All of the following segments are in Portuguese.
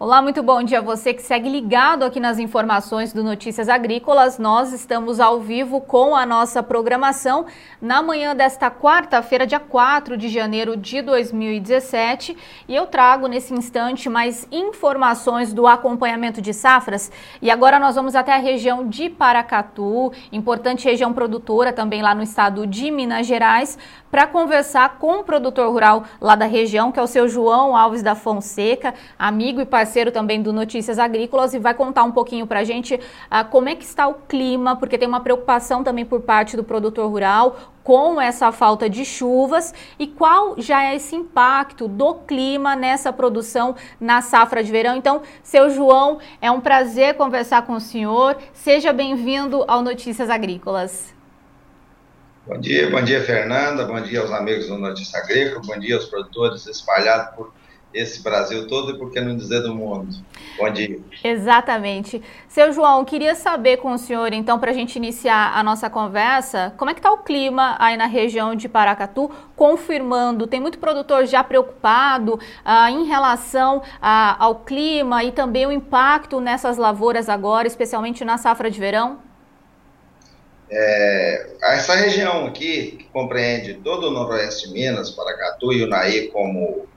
Olá, muito bom dia a você que segue ligado aqui nas informações do Notícias Agrícolas. Nós estamos ao vivo com a nossa programação na manhã desta quarta-feira, dia 4 de janeiro de 2017. E eu trago nesse instante mais informações do acompanhamento de safras. E agora nós vamos até a região de Paracatu, importante região produtora também lá no estado de Minas Gerais, para conversar com o produtor rural lá da região, que é o seu João Alves da Fonseca, amigo e parceiro também do Notícias Agrícolas, e vai contar um pouquinho para a gente como é que está o clima, porque tem uma preocupação também por parte do produtor rural com essa falta de chuvas e qual já é esse impacto do clima nessa produção na safra de verão. Então, seu João, é um prazer conversar com o senhor. Seja bem-vindo ao Notícias Agrícolas. Bom dia, Fernanda, bom dia aos amigos do Notícia Agrícola, bom dia aos produtores espalhados por esse Brasil todo e por que não dizer do mundo. Bom dia. Exatamente. Seu João, queria saber com o senhor, então, para a gente iniciar a nossa conversa, como é que está o clima aí na região de Paracatu, confirmando, tem muito produtor já preocupado em relação ao clima e também o impacto nessas lavouras agora, especialmente na safra de verão? Essa região aqui, que compreende todo o noroeste de Minas, Paracatu e Unaí como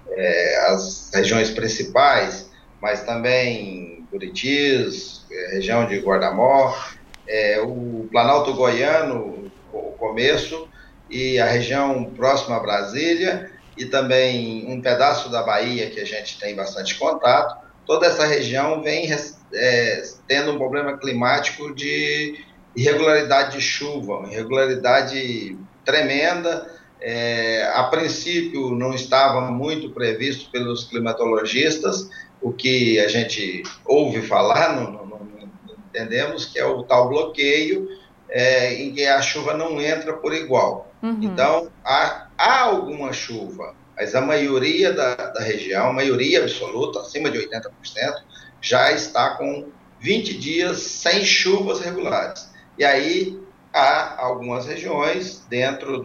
as regiões principais, mas também Buritis, região de Guardamó, o Planalto Goiano, o começo, e a região próxima a Brasília, e também um pedaço da Bahia que a gente tem bastante contato. Toda essa região vem tendo um problema climático de irregularidade de chuva, irregularidade tremenda. A princípio não estava muito previsto pelos climatologistas, o que a gente ouve falar, não entendemos, que é o tal bloqueio, em que a chuva não entra por igual. Uhum. Então, há alguma chuva, mas a maioria da região, a maioria absoluta, acima de 80%, já está com 20 dias sem chuvas regulares. E aí há algumas regiões dentro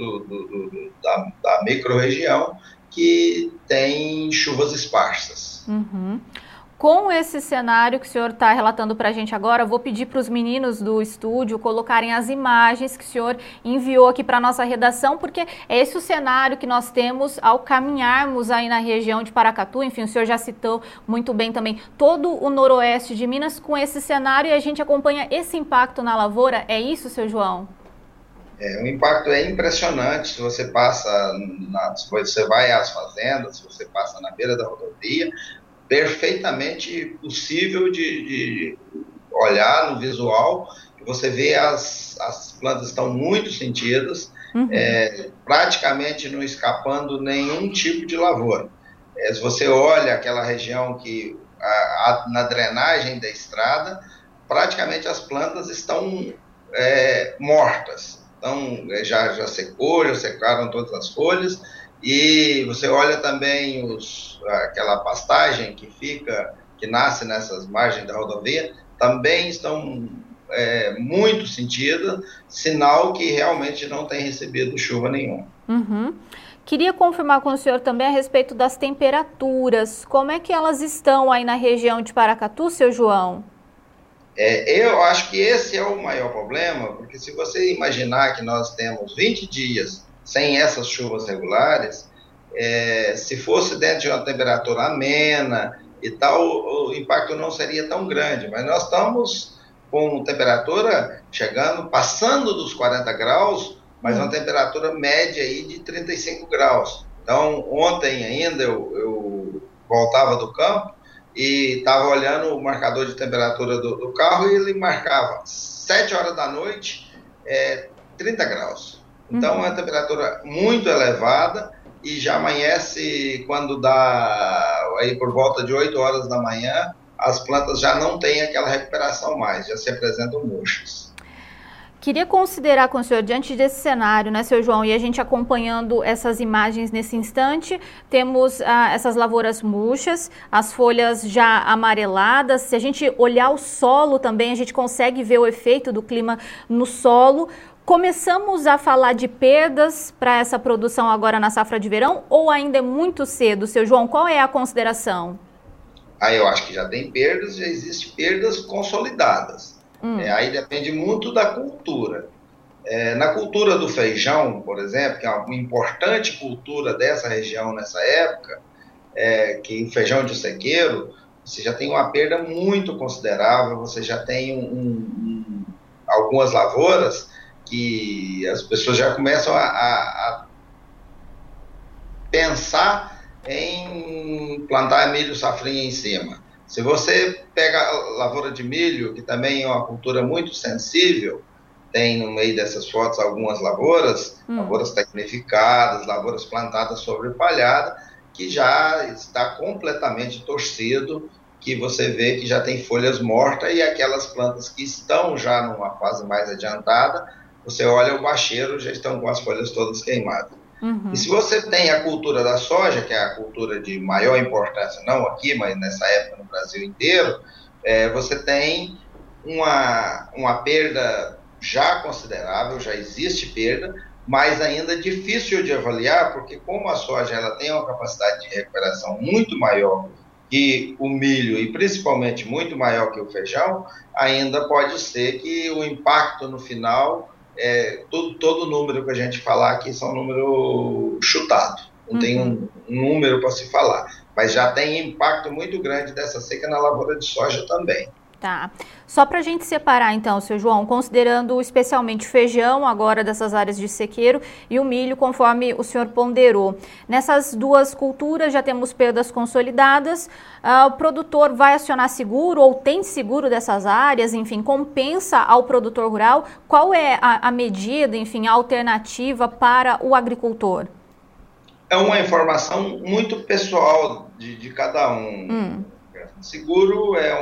da micro-região que tem chuvas esparsas. Uhum. Com esse cenário que o senhor está relatando para a gente agora, eu vou pedir para os meninos do estúdio colocarem as imagens que o senhor enviou aqui para a nossa redação, porque é esse o cenário que nós temos ao caminharmos aí na região de Paracatu. Enfim, o senhor já citou muito bem também todo o noroeste de Minas com esse cenário e a gente acompanha esse impacto na lavoura. É isso, seu João? O impacto é impressionante. Se você passa, se você vai às fazendas, se você passa na beira da rodovia, perfeitamente possível de olhar no visual, e você vê as plantas estão muito sentidas, uhum. Praticamente não escapando nenhum tipo de lavoura. Se você olha aquela região que na drenagem da estrada, praticamente as plantas estão mortas. Então, já secou, já secaram todas as folhas. E você olha também aquela pastagem que nasce nessas margens da rodovia, também estão muito sentidas, sinal que realmente não tem recebido chuva nenhuma. Uhum. Queria confirmar com o senhor também a respeito das temperaturas. Como é que elas estão aí na região de Paracatu, seu João? Eu acho que esse é o maior problema, porque se você imaginar que nós temos 20 dias sem essas chuvas regulares, se fosse dentro de uma temperatura amena e tal, o impacto não seria tão grande, mas nós estamos com temperatura passando dos 40 graus, mas uma temperatura média aí de 35 graus. Então, ontem ainda eu voltava do campo e estava olhando o marcador de temperatura do carro e ele marcava 7 horas da noite, 30 graus. Então, é uma temperatura muito elevada e já amanhece quando dá aí por volta de 8 horas da manhã, as plantas já não têm aquela recuperação mais, já se apresentam murchas. Queria considerar com o senhor, diante desse cenário, né, seu João, e a gente acompanhando essas imagens nesse instante, temos essas lavouras murchas, as folhas já amareladas. Se a gente olhar o solo também, a gente consegue ver o efeito do clima no solo. Começamos a falar de perdas para essa produção agora na safra de verão ou ainda é muito cedo, seu João? Qual é a consideração? Aí eu acho que já tem perdas, já existem perdas consolidadas. Aí depende muito da cultura. Na cultura do feijão, por exemplo, que é uma importante cultura dessa região nessa época, que o feijão de sequeiro, você já tem uma perda muito considerável, você já tem algumas lavouras que as pessoas já começam a pensar em plantar milho safrinha em cima. Se você pega a lavoura de milho, que também é uma cultura muito sensível, tem no meio dessas fotos algumas lavouras, lavouras tecnificadas, lavouras plantadas sobre palhada, que já está completamente torcido, que você vê que já tem folhas mortas, e aquelas plantas que estão já numa fase mais adiantada, você olha o bacheiro, já estão com as folhas todas queimadas. E se você tem a cultura da soja, que é a cultura de maior importância, não aqui, mas nessa época no Brasil inteiro, você tem uma perda já considerável, já existe perda, mas ainda difícil de avaliar, porque como a soja ela tem uma capacidade de recuperação muito maior que o milho e principalmente muito maior que o feijão, ainda pode ser que o impacto no final, todo número que a gente falar aqui são número chutado, não tem um número para se falar, mas já tem impacto muito grande dessa seca na lavoura de soja também. Tá. Só para a gente separar então, seu João, considerando especialmente o feijão agora dessas áreas de sequeiro e o milho, conforme o senhor ponderou. Nessas duas culturas já temos perdas consolidadas, o produtor vai acionar seguro ou tem seguro dessas áreas, enfim, compensa ao produtor rural? Qual é a medida, enfim, a alternativa para o agricultor? É uma informação muito pessoal de cada um. Seguro é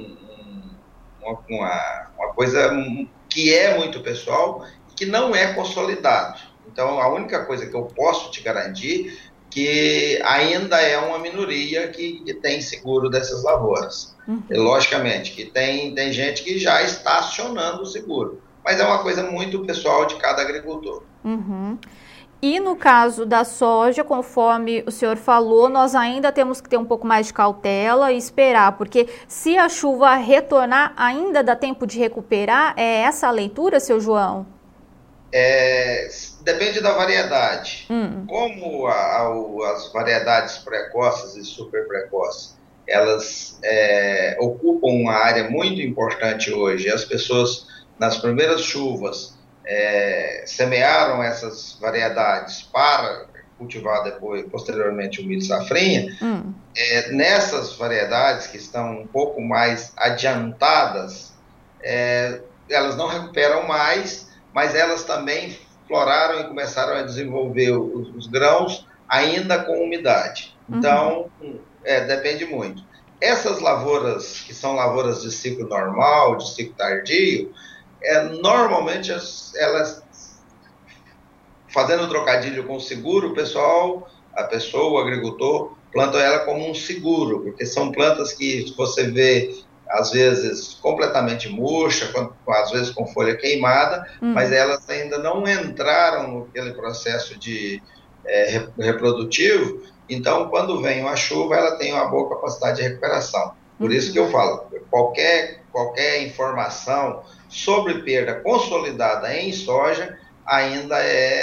uma coisa que é muito pessoal e que não é consolidado. Então, a única coisa que eu posso te garantir que ainda é uma minoria que tem seguro dessas lavouras. Logicamente, que tem gente que já está acionando o seguro, mas é uma coisa muito pessoal de cada agricultor. E no caso da soja, conforme o senhor falou, nós ainda temos que ter um pouco mais de cautela e esperar, porque se a chuva retornar, ainda dá tempo de recuperar? É essa a leitura, seu João? Depende da variedade. Como as variedades precoces e super precoces, elas ocupam uma área muito importante hoje, as pessoas, nas primeiras chuvas, semearam essas variedades para cultivar posteriormente o milho safrinha. Nessas variedades que estão um pouco mais adiantadas, elas não recuperam mais, mas elas também floraram e começaram a desenvolver os grãos ainda com umidade. Então, depende muito. Essas lavouras, que são lavouras de ciclo normal, de ciclo tardio, normalmente elas, fazendo trocadilho com o seguro, o agricultor, planta ela como um seguro, porque são plantas que você vê, às vezes, completamente murcha, às vezes com folha queimada, mas elas ainda não entraram naquele processo de reprodutivo, então, quando vem uma chuva, ela tem uma boa capacidade de recuperação. Por isso que eu falo, qualquer informação sobre perda consolidada em soja ainda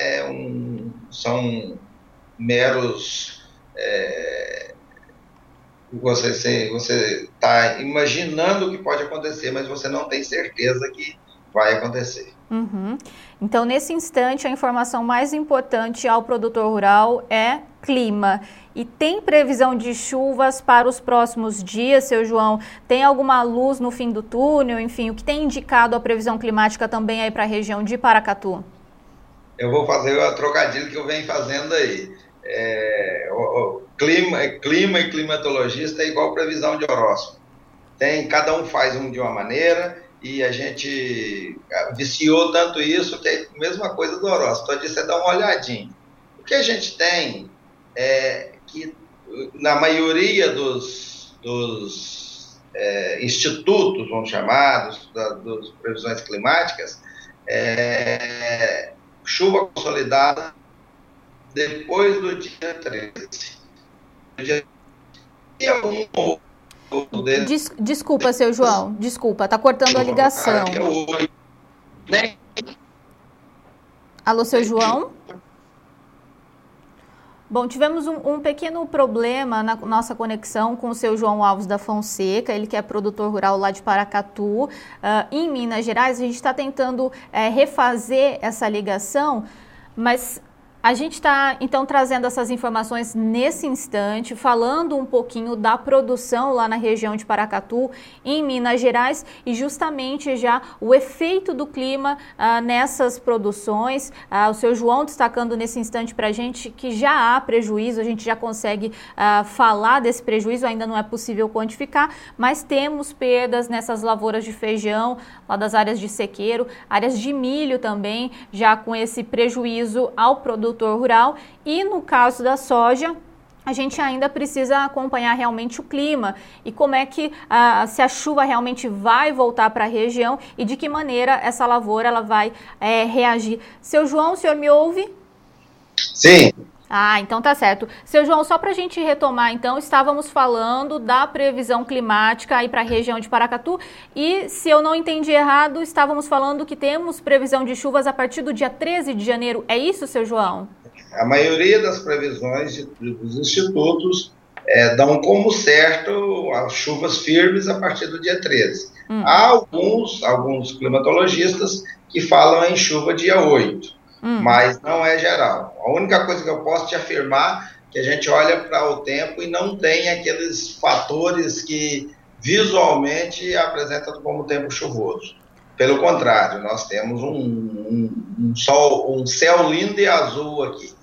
são meros... você está imaginando o que pode acontecer, mas você não tem certeza que vai acontecer. Então, nesse instante, a informação mais importante ao produtor rural é clima. E tem previsão de chuvas para os próximos dias, seu João? Tem alguma luz no fim do túnel? Enfim, o que tem indicado a previsão climática também aí para a região de Paracatu? Eu vou fazer o trocadilho que eu venho fazendo aí. Clima e climatologista é igual previsão de horóscopo. Cada um faz de uma maneira e a gente viciou tanto isso que é a mesma coisa do horóscopo. Então, você dá uma olhadinha. O que a gente tem que na maioria dos institutos, vamos chamar, das previsões climáticas, chuva consolidada depois do dia 13. Dia 1, Desculpa, seu João, desculpa, está cortando a ligação. Alô, seu João? Bom, tivemos um pequeno problema na nossa conexão com o seu João Alves da Fonseca, ele que é produtor rural lá de Paracatu, em Minas Gerais. A gente está tentando refazer essa ligação, mas a gente está, então, trazendo essas informações nesse instante, falando um pouquinho da produção lá na região de Paracatu, em Minas Gerais, e justamente já o efeito do clima nessas produções. O seu João destacando nesse instante para a gente que já há prejuízo, a gente já consegue falar desse prejuízo, ainda não é possível quantificar, mas temos perdas nessas lavouras de feijão, lá das áreas de sequeiro, áreas de milho também, já com esse prejuízo ao produtor rural, e no caso da soja, a gente ainda precisa acompanhar realmente o clima e como é que, se a chuva realmente vai voltar para a região e de que maneira essa lavoura ela vai reagir. Seu João, o senhor me ouve? Sim. Então tá certo. Seu João, só para a gente retomar, então, estávamos falando da previsão climática aí para a região de Paracatu e, se eu não entendi errado, estávamos falando que temos previsão de chuvas a partir do dia 13 de janeiro. É isso, seu João? A maioria das previsões dos institutos dão como certo as chuvas firmes a partir do dia 13. Há alguns climatologistas que falam em chuva dia 8. Mas não é geral. A única coisa que eu posso te afirmar é que a gente olha para o tempo e não tem aqueles fatores que visualmente apresentam como tempo chuvoso. Pelo contrário, nós temos um céu lindo e azul aqui.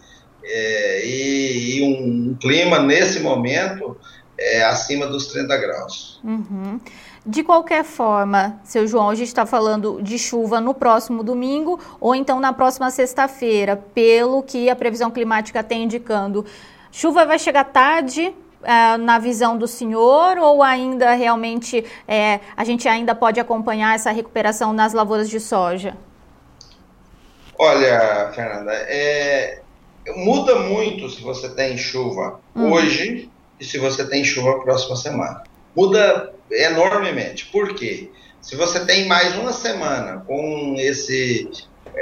E um clima, nesse momento, acima dos 30 graus. Uhum. De qualquer forma, seu João, a gente está falando de chuva no próximo domingo ou então na próxima sexta-feira, pelo que a previsão climática está indicando. Chuva vai chegar tarde na visão do senhor ou ainda realmente a gente ainda pode acompanhar essa recuperação nas lavouras de soja? Olha, Fernanda, muda muito se você tem chuva hoje e se você tem chuva próxima semana. Muda enormemente. Por quê? Se você tem mais uma semana com esse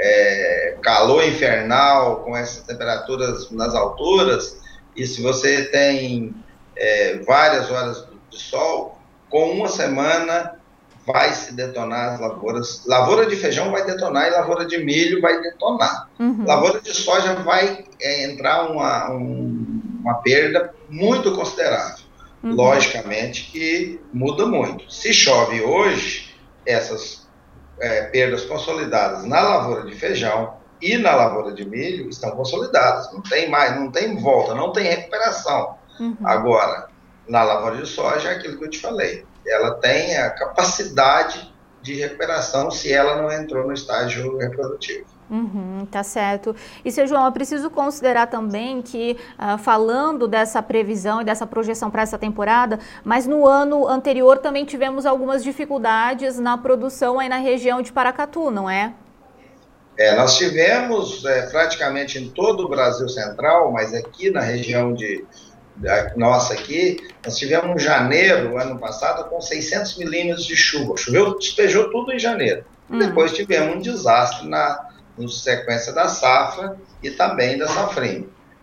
calor infernal, com essas temperaturas nas alturas, e se você tem várias horas de sol, com uma semana vai se detonar as lavouras. Lavoura de feijão vai detonar e lavoura de milho vai detonar. Lavoura de soja vai entrar uma perda muito considerável. Logicamente que muda muito. Se chove hoje, essas perdas consolidadas na lavoura de feijão e na lavoura de milho estão consolidadas. Não tem mais, não tem volta, não tem recuperação. Agora, na lavoura de soja, é aquilo que eu te falei. Ela tem a capacidade de recuperação se ela não entrou no estágio reprodutivo. Tá certo. E, seu João, eu preciso considerar também que, falando dessa previsão e dessa projeção para essa temporada, mas no ano anterior também tivemos algumas dificuldades na produção aí na região de Paracatu, não é? Nós tivemos praticamente em todo o Brasil Central, mas aqui na região nossa aqui, nós tivemos janeiro, ano passado, com 600 milímetros de chuva. Despejou tudo em janeiro. Depois tivemos um desastre na sequência da safra e também da safrinha.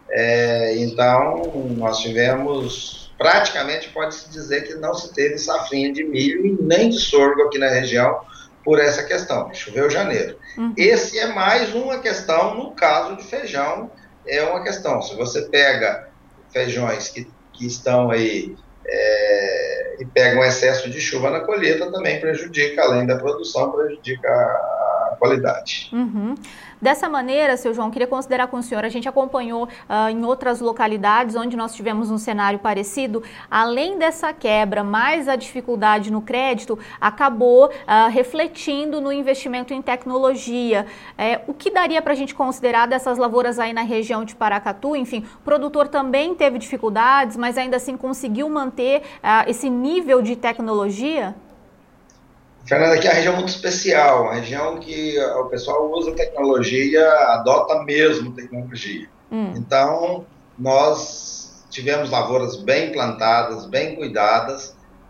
Então, nós tivemos, praticamente pode-se dizer que não se teve safrinha de milho e nem de sorgo aqui na região por essa questão, choveu janeiro. Esse é mais uma questão, no caso de feijão, é uma questão. Se você pega feijões que estão aí e pegam excesso de chuva na colheita, também prejudica, além da produção, prejudica a qualidade. Dessa maneira, seu João, queria considerar com o senhor, a gente acompanhou em outras localidades onde nós tivemos um cenário parecido, além dessa quebra, mais a dificuldade no crédito, acabou refletindo no investimento em tecnologia. O que daria para a gente considerar dessas lavouras aí na região de Paracatu? Enfim, o produtor também teve dificuldades, mas ainda assim conseguiu manter esse nível de tecnologia? Fernanda, aqui é uma região muito especial, uma região que o pessoal usa tecnologia, adota mesmo tecnologia. Então, nós tivemos lavouras bem plantadas, bem cuidadas,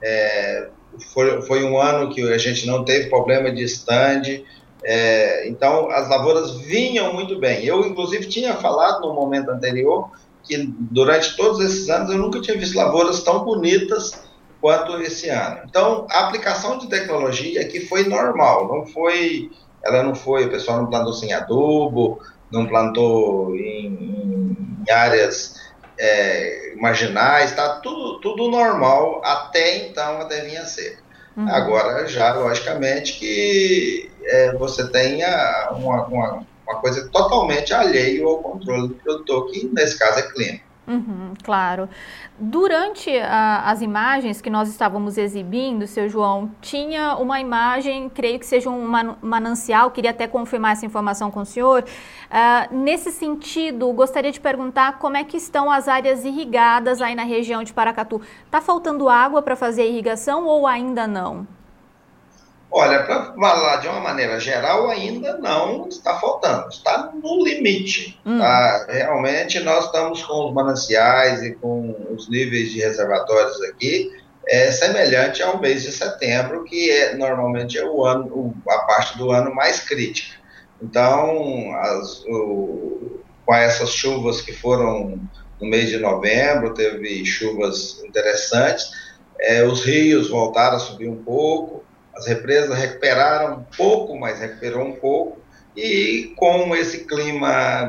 Foi um ano que a gente não teve problema de stand, então as lavouras vinham muito bem. Eu, inclusive, tinha falado no momento anterior que durante todos esses anos eu nunca tinha visto lavouras tão bonitas quanto esse ano. Então, a aplicação de tecnologia aqui foi normal, o pessoal não plantou sem adubo, não plantou em áreas marginais, está tudo normal até então, até vir a ser. Uhum. Agora, já, logicamente, que você tenha uma coisa totalmente alheia ao controle do produtor, que nesse caso é clima. Uhum, claro. Durante as imagens que nós estávamos exibindo, seu João, tinha uma imagem, creio que seja um manancial, queria até confirmar essa informação com o senhor. Nesse sentido, gostaria de perguntar como é que estão as áreas irrigadas aí na região de Paracatu. Está faltando água para fazer a irrigação ou ainda não? Olha, para falar de uma maneira geral, ainda não está faltando, está no limite. Tá? Realmente, nós estamos com os mananciais e com os níveis de reservatórios aqui semelhante ao mês de setembro, que normalmente é a parte do ano mais crítica. Então, com essas chuvas que foram no mês de novembro, teve chuvas interessantes, os rios voltaram a subir um pouco, as represas recuperaram um pouco, mas recuperou um pouco, e com esse clima,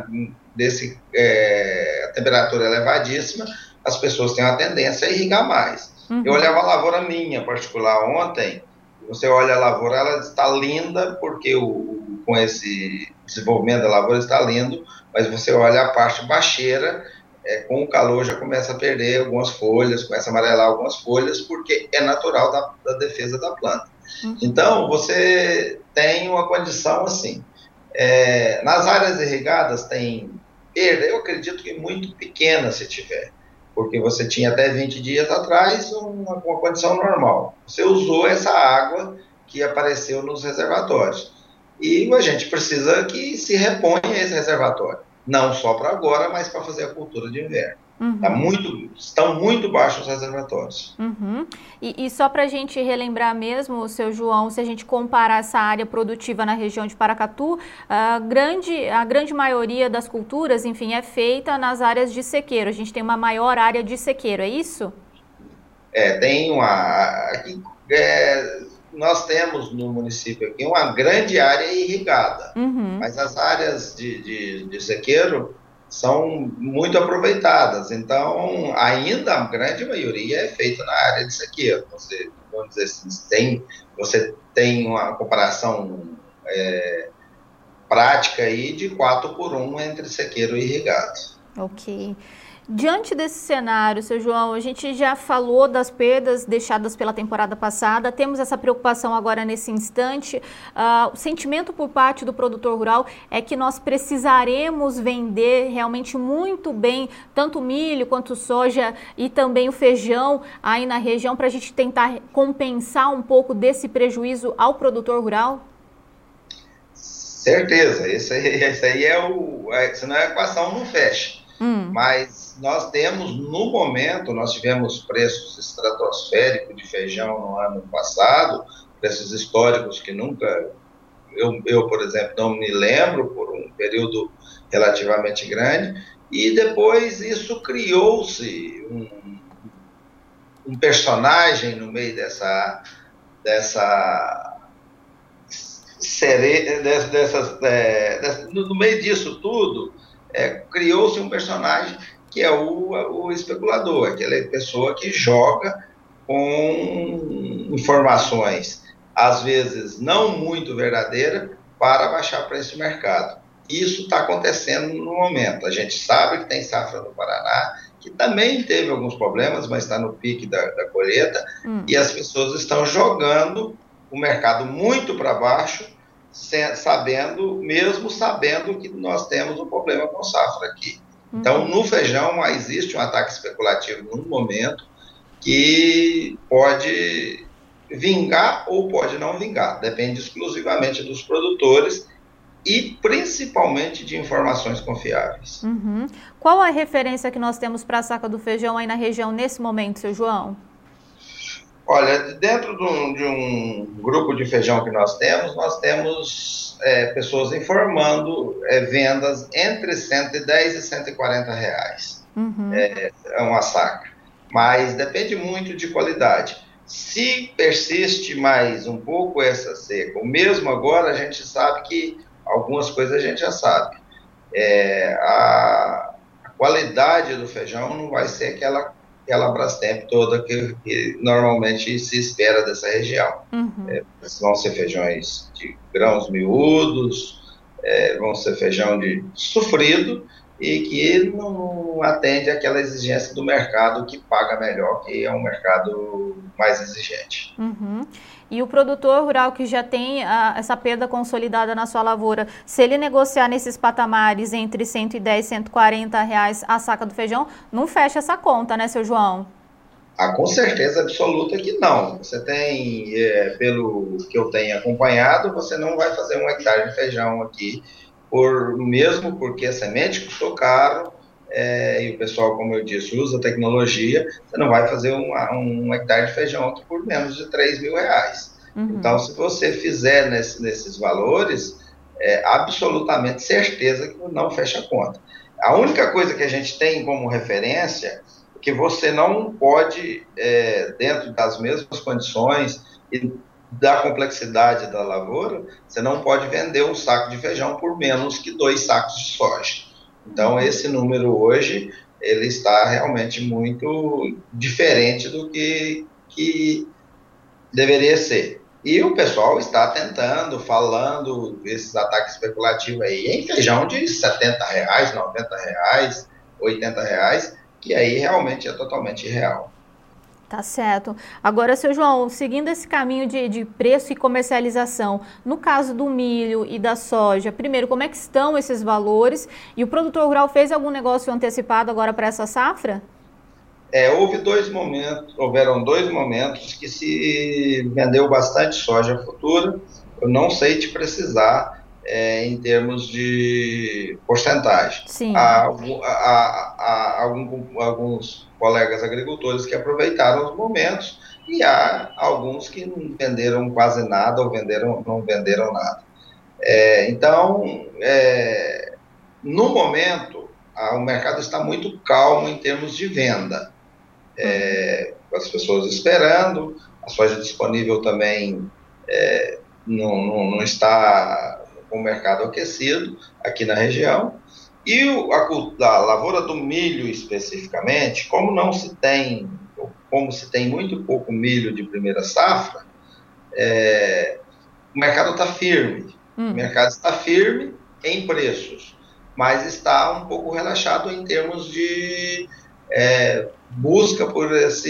a temperatura elevadíssima, as pessoas têm uma tendência a irrigar mais. Uhum. Eu olhava a lavoura minha particular ontem, você olha a lavoura, ela está linda, porque com esse desenvolvimento da lavoura está lindo, mas você olha a parte baixeira, com o calor já começa a perder algumas folhas, começa a amarelar algumas folhas, porque é natural da defesa da planta. Então, você tem uma condição assim. Nas áreas irrigadas tem perda, eu acredito que muito pequena se tiver, porque você tinha até 20 dias atrás uma condição normal. Você usou essa água que apareceu nos reservatórios. E a gente precisa que se reponha esse reservatório. Não só para agora, mas para fazer a cultura de inverno. Uhum. Estão muito baixos os reservatórios. Uhum. E só para a gente relembrar mesmo, seu João, se a gente comparar essa área produtiva na região de Paracatu, a grande maioria das culturas, enfim, é feita nas áreas de sequeiro. A gente tem uma maior área de sequeiro, é isso? Nós temos no município aqui uma grande área irrigada, mas as áreas de sequeiro são muito aproveitadas, então ainda a grande maioria é feita na área de sequeiro. Vamos dizer assim, você tem uma comparação prática aí de 4-1 entre sequeiro e irrigado. Ok. Diante desse cenário, seu João, a gente já falou das perdas deixadas pela temporada passada, temos essa preocupação agora nesse instante. O sentimento por parte do produtor rural é que nós precisaremos vender realmente muito bem, tanto o milho quanto o soja e também o feijão aí na região, para a gente tentar compensar um pouco desse prejuízo ao produtor rural? Certeza, isso aí senão a equação não fecha. Mas nós temos, no momento, nós tivemos preços estratosféricos de feijão no ano passado, preços históricos que nunca, eu, por exemplo, não me lembro, por um período relativamente grande, e depois isso criou-se um personagem no meio no meio disso tudo, criou-se um personagem que é o especulador, aquela pessoa que joga com informações, às vezes não muito verdadeiras, para baixar preço de mercado. Isso está acontecendo no momento. A gente sabe que tem safra no Paraná, que também teve alguns problemas, mas está no pique da colheita, e as pessoas estão jogando o mercado muito para baixo, mesmo sabendo que nós temos um problema com safra aqui. Então, no feijão, existe um ataque especulativo no momento que pode vingar ou pode não vingar. Depende exclusivamente dos produtores e principalmente de informações confiáveis. Qual a referência que nós temos para a saca do feijão aí na região nesse momento, seu João? Olha, dentro de um grupo de feijão que nós temos pessoas informando vendas entre 110 e 140 reais. Uhum. É uma saca. Mas depende muito de qualidade. Se persiste mais um pouco essa seca, o mesmo agora a gente sabe que algumas coisas a gente já sabe. A qualidade do feijão não vai ser aquela Brastemp toda que normalmente se espera dessa região. Uhum. Vão ser feijões de grãos miúdos, vão ser feijão de sofrido e que não atende àquela exigência do mercado que paga melhor, que é um mercado mais exigente. Uhum. E o produtor rural que já tem essa perda consolidada na sua lavoura, se ele negociar nesses patamares entre 110 e 140 reais a saca do feijão, não fecha essa conta, né, seu João? Com certeza absoluta que não. Você tem, pelo que eu tenho acompanhado, você não vai fazer 1 hectare de feijão aqui, mesmo porque a semente custou caro, e o pessoal, como eu disse, usa tecnologia, você não vai fazer 1 hectare de feijão aqui por menos de 3 mil reais. Uhum. Então, se você fizer nesses valores, absolutamente certeza que não fecha a conta. A única coisa que a gente tem como referência é que você não pode, dentro das mesmas condições e da complexidade da lavoura, você não pode vender um saco de feijão por menos que 2 sacos de soja. Então, esse número hoje, ele está realmente muito diferente do que deveria ser. E o pessoal está tentando, falando desses ataques especulativos aí, em feijão de 70 reais, 90 reais, 80 reais, que aí realmente é totalmente irreal. Tá certo. Agora, seu João, seguindo esse caminho de preço e comercialização, no caso do milho e da soja, primeiro, como é que estão esses valores? E o produtor rural fez algum negócio antecipado agora para essa safra? Houveram 2 momentos que se vendeu bastante soja futura. Eu não sei te precisar em termos de porcentagem. Sim. Há alguns colegas agricultores que aproveitaram os momentos e há alguns que não venderam quase nada ou não venderam nada. Então, no momento, o mercado está muito calmo em termos de venda. As pessoas esperando, a soja disponível também não está com o mercado aquecido aqui na região. E a lavoura do milho especificamente, como se tem muito pouco milho de primeira safra, o mercado está firme. O mercado está firme em preços, mas está um pouco relaxado em termos de busca por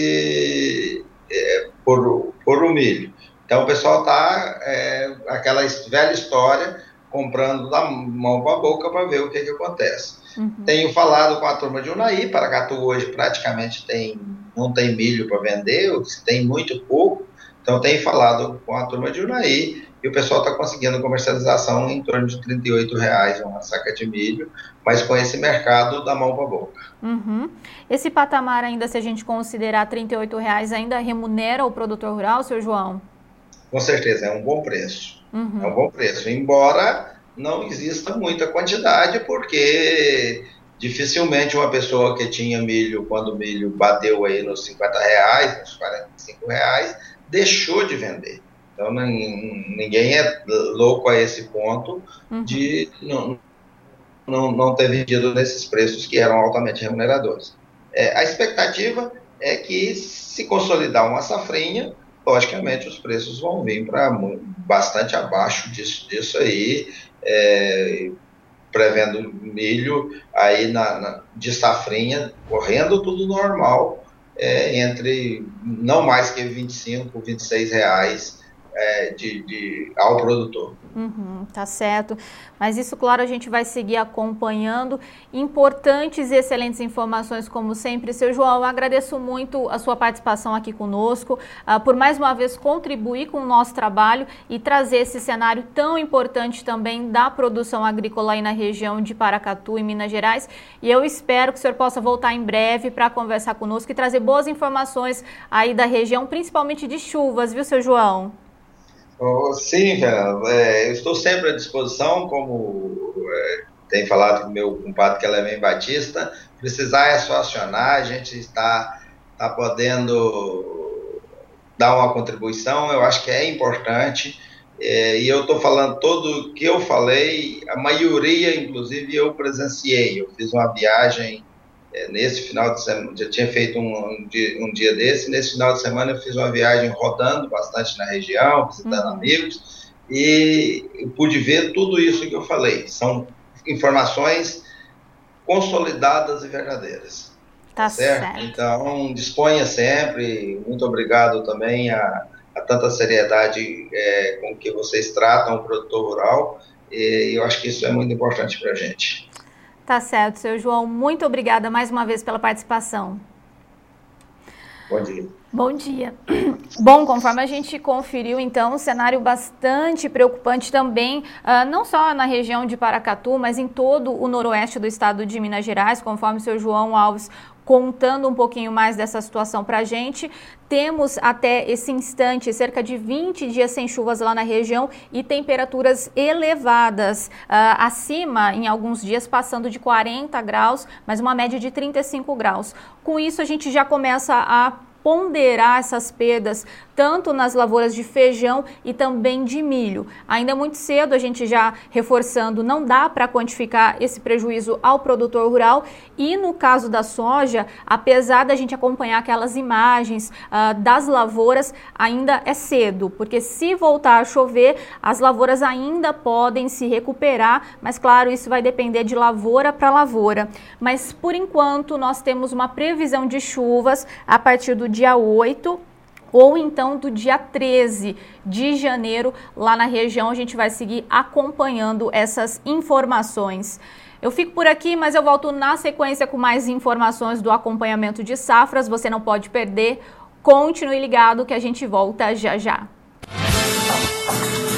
o milho. Então o pessoal está aquela velha história, comprando da mão para a boca para ver o que acontece. Uhum. Tenho falado com a turma de Unai. Paracatu hoje praticamente não tem milho para vender, ou se tem muito pouco. Então tenho falado com a turma de Unai e o pessoal está conseguindo comercialização em torno de R$38 uma saca de milho, mas com esse mercado da mão para a boca. Uhum. Esse patamar ainda, se a gente considerar R$38, ainda remunera o produtor rural, seu João? Com certeza, é um bom preço. Uhum. É um bom preço, embora não exista muita quantidade, porque dificilmente uma pessoa que tinha milho, quando o milho bateu aí nos R$50, nos R$45, deixou de vender. Então ninguém é louco a esse ponto de não ter vendido nesses preços que eram altamente remuneradores. A expectativa é que, se consolidar uma safrinha, logicamente os preços vão vir para bastante abaixo disso aí, prevendo milho aí de safrinha, correndo tudo normal, entre não mais que R$25, R$26 ao produtor. Tá certo, mas isso, claro, a gente vai seguir acompanhando. Importantes e excelentes informações, como sempre. Seu João, eu agradeço muito a sua participação aqui conosco, por mais uma vez contribuir com o nosso trabalho e trazer esse cenário tão importante também da produção agrícola aí na região de Paracatu, em Minas Gerais. E eu espero que o senhor possa voltar em breve para conversar conosco e trazer boas informações aí da região, principalmente de chuvas, viu, seu João? Sim, Fernando, eu estou sempre à disposição, como tem falado com o meu compadre Clemente Batista. Precisar é só acionar, a gente está podendo dar uma contribuição, eu acho que é importante, e eu estou falando tudo o que eu falei, a maioria, inclusive, eu presenciei. Eu fiz uma viagem nesse final de semana, já tinha feito um dia desse. Nesse final de semana eu fiz uma viagem rodando bastante na região, visitando amigos, e eu pude ver tudo isso que eu falei. São informações consolidadas e verdadeiras. Tá certo. Então, disponha sempre. Muito obrigado também a tanta seriedade com que vocês tratam o produtor rural, e eu acho que isso é muito importante para a gente. Tá certo, seu João. Muito obrigada mais uma vez pela participação. Bom dia. Bom dia. Bom, conforme a gente conferiu, então, um cenário bastante preocupante também, não só na região de Paracatu, mas em todo o noroeste do estado de Minas Gerais, conforme o seu João Alves contando um pouquinho mais dessa situação para a gente. Temos até esse instante cerca de 20 dias sem chuvas lá na região e temperaturas elevadas, acima em alguns dias passando de 40 graus, mas uma média de 35 graus. Com isso a gente já começa a ponderar essas perdas, tanto nas lavouras de feijão e também de milho. Ainda é muito cedo, a gente já reforçando, não dá para quantificar esse prejuízo ao produtor rural. E no caso da soja, apesar da gente acompanhar aquelas imagens das lavouras, ainda é cedo, porque se voltar a chover, as lavouras ainda podem se recuperar, mas claro, isso vai depender de lavoura para lavoura. Mas por enquanto nós temos uma previsão de chuvas a partir do dia 8 ou então do dia 13 de janeiro lá na região. A gente vai seguir acompanhando essas informações. Eu fico por aqui, mas eu volto na sequência com mais informações do acompanhamento de safras. Você não pode perder. Continue ligado que a gente volta já já.